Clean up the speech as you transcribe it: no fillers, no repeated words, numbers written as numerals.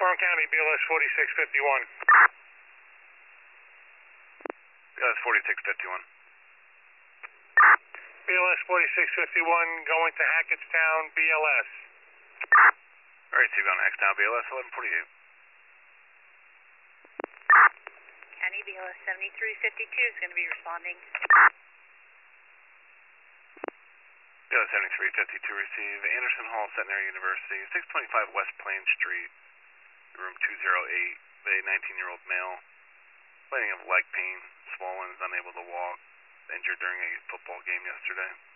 Farm County, BLS 4651. BLS 4651. BLS 4651 going to Hackettstown, BLS. Alright, so you're going to Hackettstown, BLS 1148. County BLS 7352 is going to be responding. BLS 7352 receive Anderson Hall, Centenary University, 625 West Plain Street, room 208, a 19-year-old male, complaining of leg pain, swollen, is unable to walk, injured during a football game yesterday.